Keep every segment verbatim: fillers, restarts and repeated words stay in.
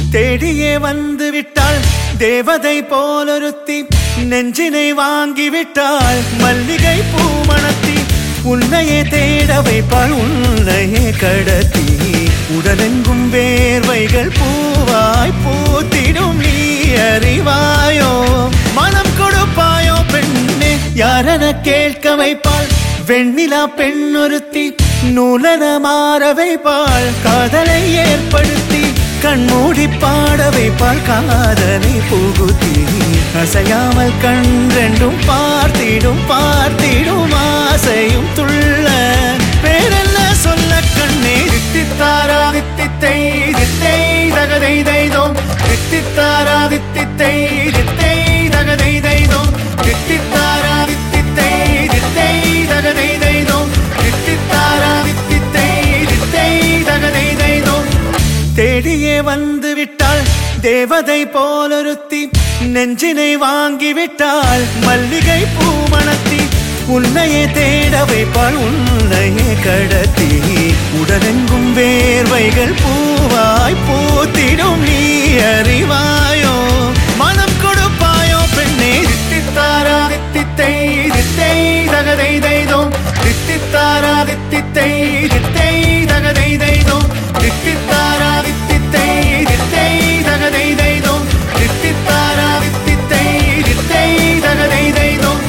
தேடியே வந்து விட்டாள் தேவதை போலொருத்தி நெஞ்சினை வாங்கி விட்டாள் மல்லிகை பூ மணத்தி உன்னையே தேட வைப்பாள் உன்னையே கடத்தி உடலெங்கும் வேர்வைகள் பூவாய் பூத்திடும் நீ அறிவாயோ மனம் கொடுப்பாயோ பெண்ணே யாரென கேட்க வைப்பாள் வெண்ணிலா பெண்ணொருத்தி நூலன மாற வைப்பாள் காதலை ஏற்படுத்தி கண்மூடி பாட வைப்பாள் காதலை புகுத்தி அசையாமல் கண் ரெண்டும் பார்த்திடும் பார்த்திடும் ஆசையும் துள்ள பேரெல்ல சொல்ல கண்ணே தித்தித்தாரா தித்தித்தை தித்தை தகதை தைதோம் தித்தித்தாரா தித்தித்தை தித்தை தகதை தைதோம் தித்தித்தாரா தித்தித்தை தித்தை தகதை தைதோம் தித்தித்தாரா தித்தித்தை தித்தை தகதை தைதோம் தேடியே வந்து விட்டாள் தேவதை போலொருத்தி நெஞ்சினை வாங்கி விட்டாள் மல்லிகை பூ மணத்தி உன்னையே தேட வைப்பாள் உன்னையே கடத்தி உடலெங்கும் வேர்வைகள் பூவாய் பூத்திடும் நீ அறிவாயோ மனம் கொடுப்பாயோ பெண்ணே தித்தித்தாரா தித்தித்தை தித்தை தகதை தைதோம் தித்தித்தாரா தித்தித்தை தித்தை தகதை தைதோம் தித்தித்தாரா தித்தித்தை தித்தை தகதை தைதோம் தித்தித்தாரா தித்தித்தை தித்தை தகதை தைதோம்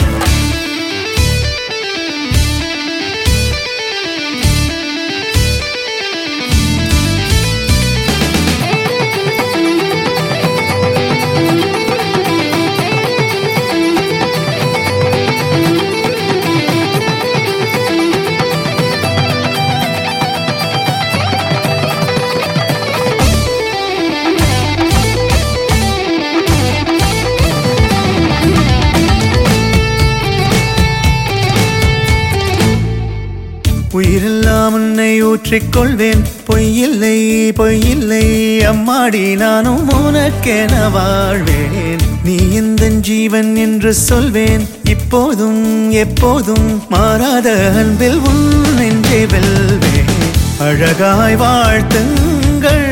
உயிரெல்லாம் உன்னை ஊற்றிக்கொள்வேன் பொய்யில்லை பொய்யில்லை அம்மாடி நானும் உனக்கென வாழ்வேன் நீ இந்த ஜீவன் என்று சொல்வேன் இப்போதும் எப்போதும் மாறாத அன்பில் உன் நெஞ்சை வெல்வேன் அழகாய் வாழ்த்துங்கள்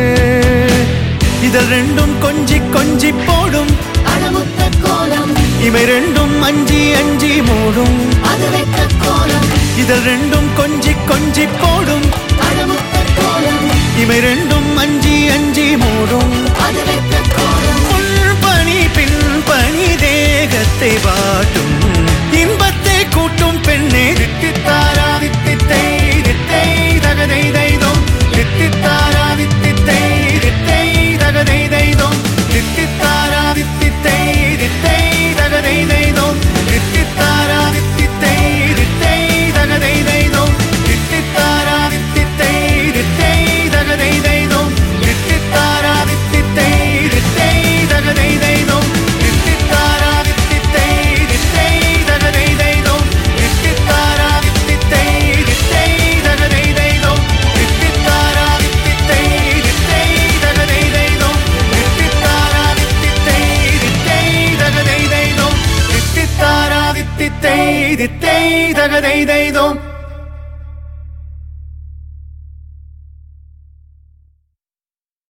இதழ் ரெண்டும் கொஞ்சி கொஞ்சி போடும் இவை ரெண்டும் அஞ்சி அஞ்சி மூடும் இதழ் ரெண்டும் கொஞ்சி கொஞ்சி போடும் இவை ரெண்டும்